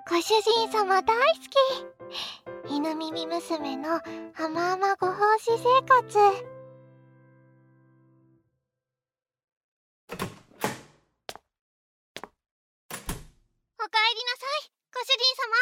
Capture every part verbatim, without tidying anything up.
ご主人様大好き。犬耳娘の甘々ご奉仕生活。おかえりなさい、ご主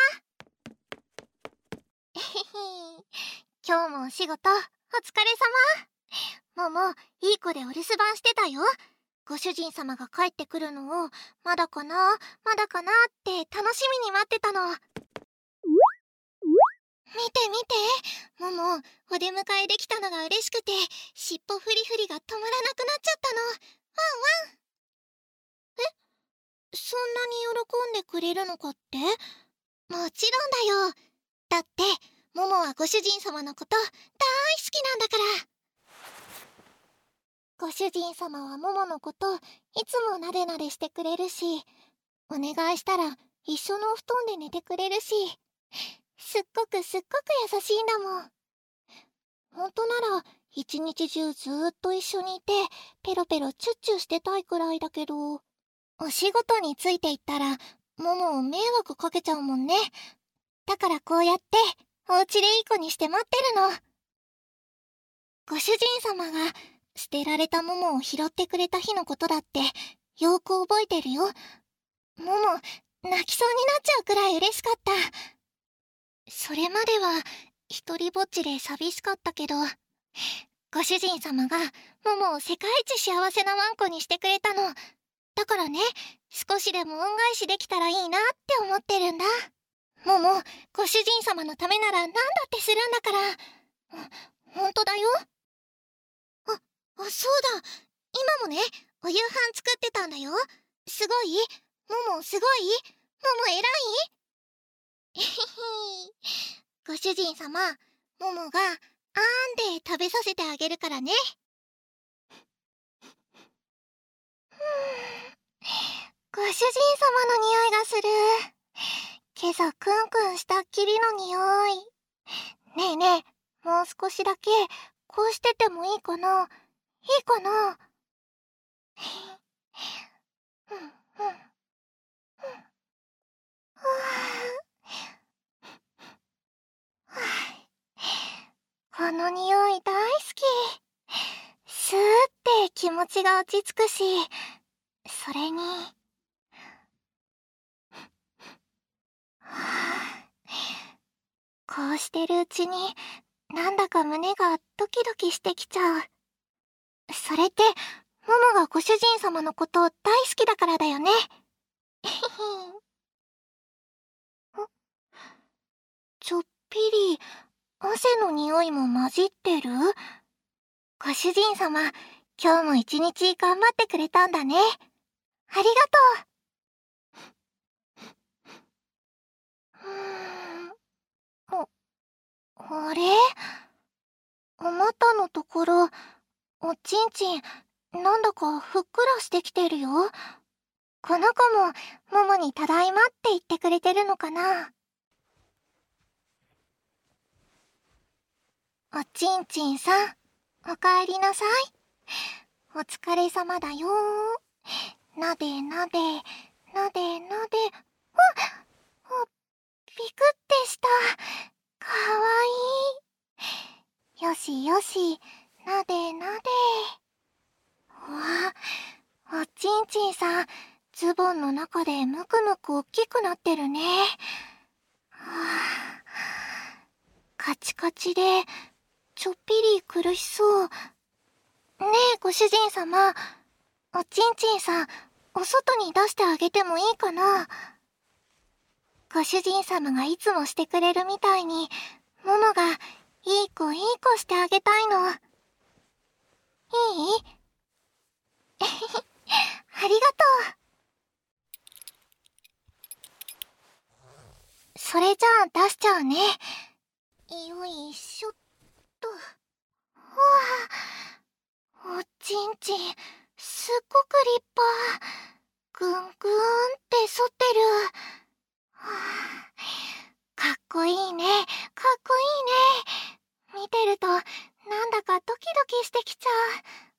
人様。えへへ。今日もお仕事お疲れ様。もも、いい子でお留守番してたよ。ご主人様が帰ってくるのをまだかなまだかなって楽しみに待ってたの。見て見て、もも、お出迎えできたのが嬉しくて尻尾フリフリが止まらなくなっちゃったの。ワンワン。え、そんなに喜んでくれるのかって？もちろんだよ。だってももはご主人様のこと大好きなんだから。ご主人様はもものこといつもなでなでしてくれるし、お願いしたら一緒のお布団で寝てくれるし、すっごくすっごく優しいんだもん。ほんとなら一日中ずーっと一緒にいてペロペロチュッチュしてたいくらいだけど、お仕事についていったらももを迷惑かけちゃうもんね。だからこうやってお家でいい子にして待ってるの。ご主人様が捨てられたももを拾ってくれた日のことだってよく覚えてるよ。もも泣きそうになっちゃうくらい嬉しかった。それまでは一人ぼっちで寂しかったけど、ご主人様がももを世界一幸せなワンコにしてくれたの。だからね、少しでも恩返しできたらいいなって思ってるんだ。もも、ご主人様のためなら何だってするんだから。ほんとだよ。あ、あ、そうだ。今もね、お夕飯作ってたんだよ。すごい？ももすごい？もも偉い？えへへ。ご主人様、ももがあーんで食べさせてあげるからね。ご主人様の匂いがする。今朝クンクンしたっきりの匂い。ねえねえ、もう少しだけこうしててもいいかな？いいかな？うんうんうん。この匂い大好き。スーって気持ちが落ち着くし、それにこうしてるうちになんだか胸がドキドキしてきちゃう。それってももがご主人様のこと大好きだからだよね。ちょっぴり汗の匂いも混じってる？ご主人様、今日も一日頑張ってくれたんだね。ありがとう。うーん。あ、あれ？お股のところ、おちんちん、なんだかふっくらしてきてるよ。この子も、ももにただいまって言ってくれてるのかな？おちんちんさん、おかえりなさい。お疲れ様だよ。なでなで、なでなで、ああ、びくってした。かわいい。よしよし、なでなで。わあ、おちんちんさん、ズボンの中でむくむくおっきくなってるね。はあ、カチカチで、ちょっぴり苦しそう。ねえ、ご主人様、おちんちんさん、お外に出してあげてもいいかな？ご主人様がいつもしてくれるみたいに、ももがいい子いい子してあげたいの。いい？ありがとう。それじゃあ出しちゃうね。よいしょっと。わあ、おちんちん、すっごく立派。ぐんぐーんって反ってる。はあ、かっこいいね、かっこいいね。見てると、なんだかドキドキしてきちゃ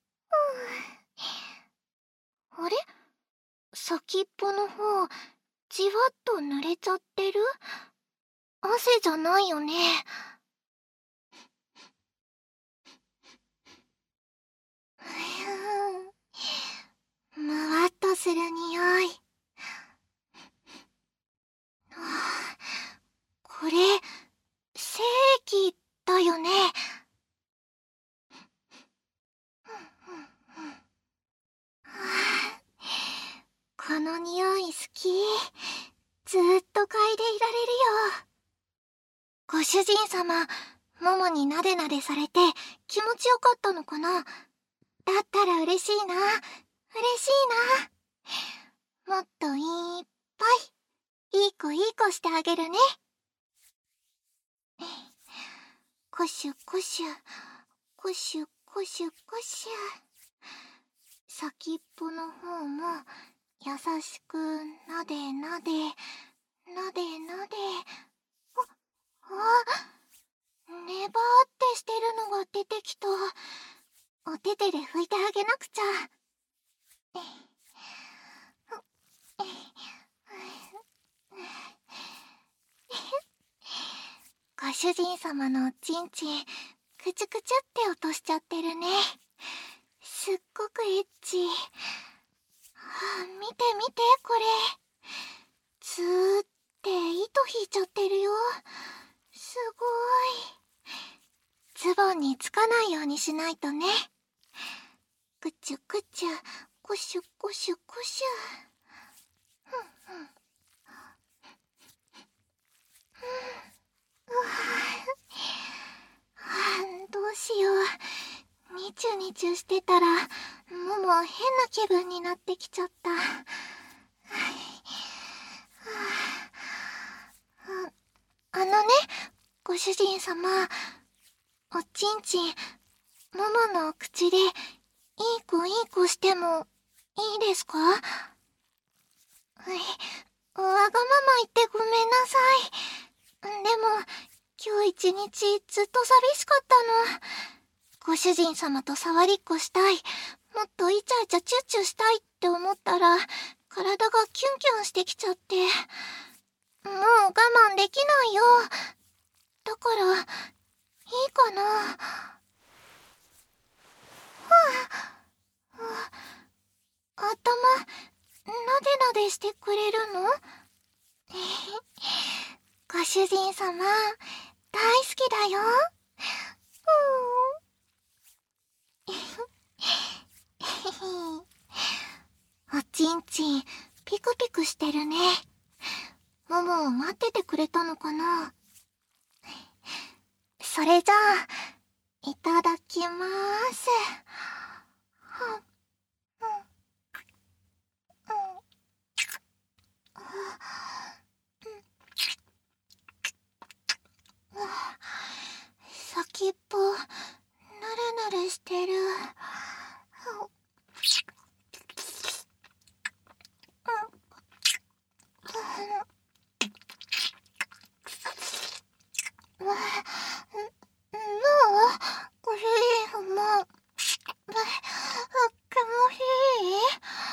う。うん、あれ？先っぽの方、 じわっと濡れちゃってる？汗じゃないよね。ふむわっとする匂い。はあ、これ精液だよね。はあ、この匂い好き。ずーっと嗅いでいられるよ。ご主人様、ももになでなでされて気持ちよかったのかな。だったら嬉しいな。嬉しいな。もっといっぱい、いい子いい子してあげるね。こしゅこしゅ、こしゅこしゅこしゅ。先っぽの方も優しくなでなで、なでなで。あ、あ、ねばーってしてるのが出てきた。お手手で拭いてあげなくちゃ。ご主人様のおちんちん、くちゅくちゅって落としちゃってるね。すっごくエッチ。はあ、見て見て、これ。つーって糸引いちゃってるよ。すごい。ズボンにつかないようにしないとね。くちゅくちゅ、こしゅこしゅこしゅ。ふんふん。うわあ、どうしよう。ニチュニチュしてたら、もも変な気分になってきちゃった。あのね、ご主人様、おちんちん、ももの口で、いい子いい子しても、いいですか？はい、わがまま言ってごめんなさい。でも、今日一日ずっと寂しかったの。ご主人様と触りっこしたい。もっとイチャイチャチュッチュしたいって思ったら、体がキュンキュンしてきちゃって。もう我慢できないよ。だから、いいかな。はあ、あ、頭、なでなでしてくれるの？ご主人様、大好きだよ。おちんちん、ピクピクしてるね。ももを待っててくれたのかな。それじゃあ、いただきまーす。は先っぽ、ぬるぬるしてる。もう、ご主人様、気持ちいい？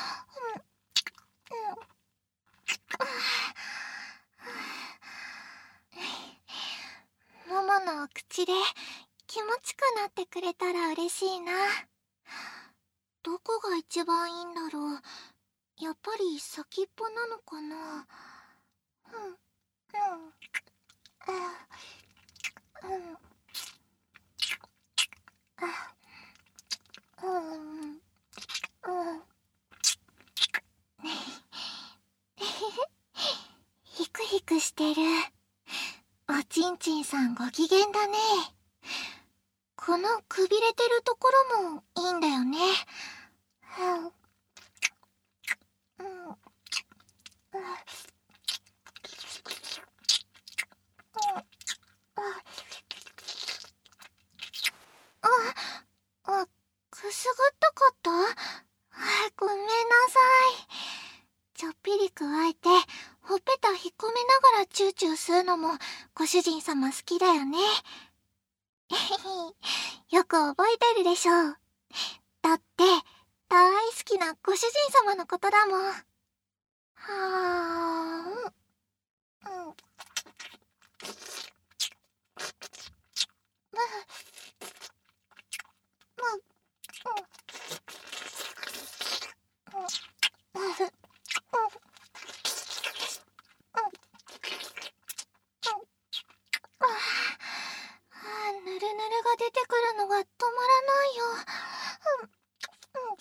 もものお口で気持ちくなってくれたら嬉しいな。どこが一番いいんだろう。やっぱり先っぽなのかな。うん、うん、うん、うん、うん、うん。ヒクヒクしてる。おちんちんさんご機嫌だね。このくびれてるところもいいんだよね。うん、うん、うん、あ、あ、くすぐったかった？あ、ごめんなさい。ちょっぴりくわえて、ほっぺた引っ込めながらチューチュー吸うのもご主人様好きだよね。よく覚えてるでしょう。だって、大好きなご主人様のことだもん。 はあ、うん、うん、ぬるぬるが出てくるのが止まらないよ。うん、うん、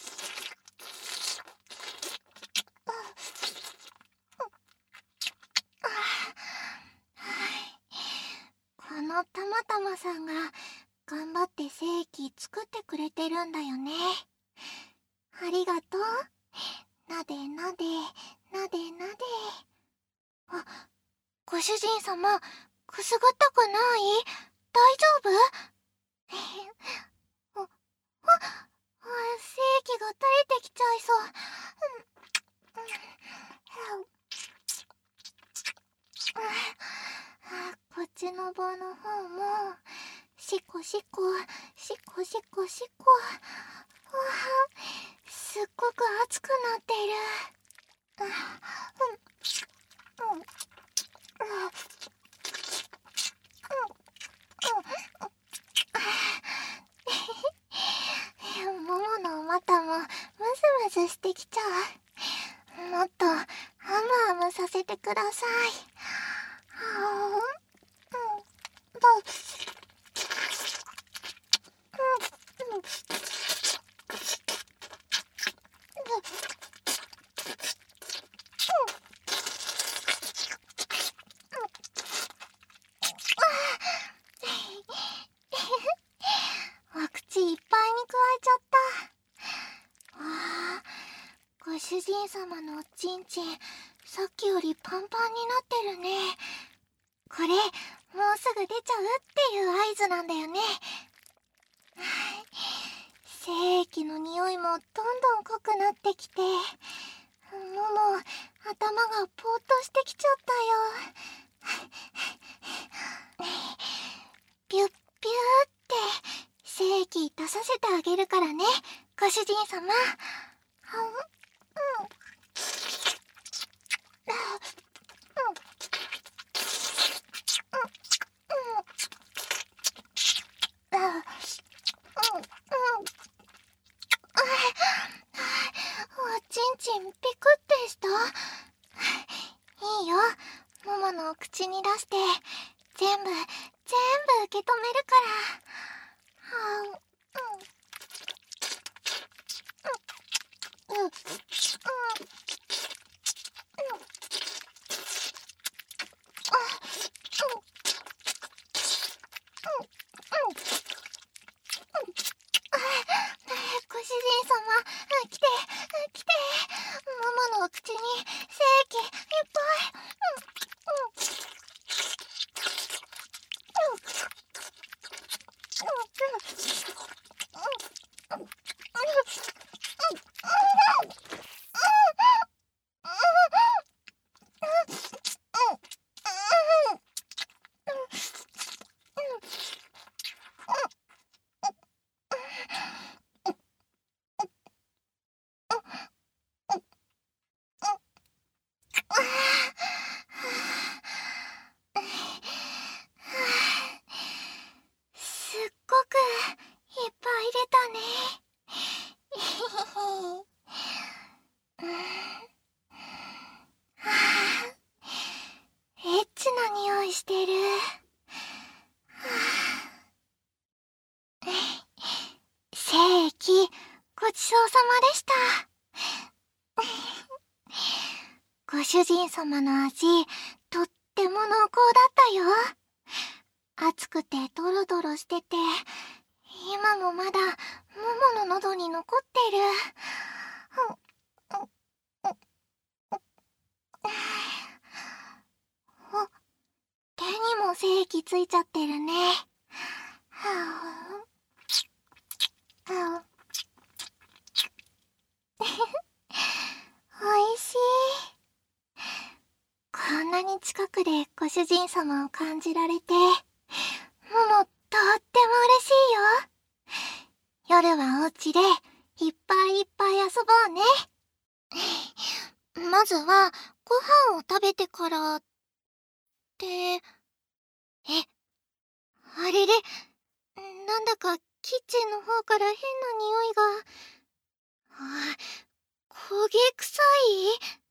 このたまたまさんが頑張って精液作ってくれてるんだよね。ありがとう。なでなでなでなで。あ、ご主人様、くすぐったくない？大丈夫？あ、あ、あ、精液が垂れてきちゃいそう。うん、うん、あ、こっちの棒の方もしこしこしこしこしこ。わあ、すっごく熱くなっている。うん、うん、うん、うん、もものお股もムズムズしてきちゃう。もっとハムハムさせてください。はあ、うん、どう、うん、うん、お口いっぱいに加えちゃった。わあ、ご主人様のおちんちん、さっきよりパンパンになってるね。これ、もうすぐ出ちゃうっていう合図なんだよね。精液の匂いもどんどん濃くなってきて、もも、頭がぽーっとしてきちゃったよ。ピュッピューって精液出させてあげるからね、ご主人様。うん、うん、うん、うん、うん、うん、おちんちんピクってした？いいよ、もものお口に出して全部全部受け止めるから。はあ、うん、うん、うん、うん、あ、うん、うん、うん、あ、ご主人様、来て来て、ママのお口に精液いっぱい。うん、うん、すっごくいっぱい入れたね。エッチな匂いしてる。精液、ごちそうさまでした。ご主人様の味、とっても濃厚だったよ。熱くてドロドロしてて、今もまだももの喉に残ってる。お、手にも精液ついちゃってるね。はあ、あ、おいしい。こんなに近くでご主人様を感じられて、ももとっても嬉しいよ。夜はお家でいっぱいいっぱい遊ぼうね。まずはご飯を食べてからって、え、あれれ、なんだかキッチンの方から変な匂いが、あ、焦げ臭い？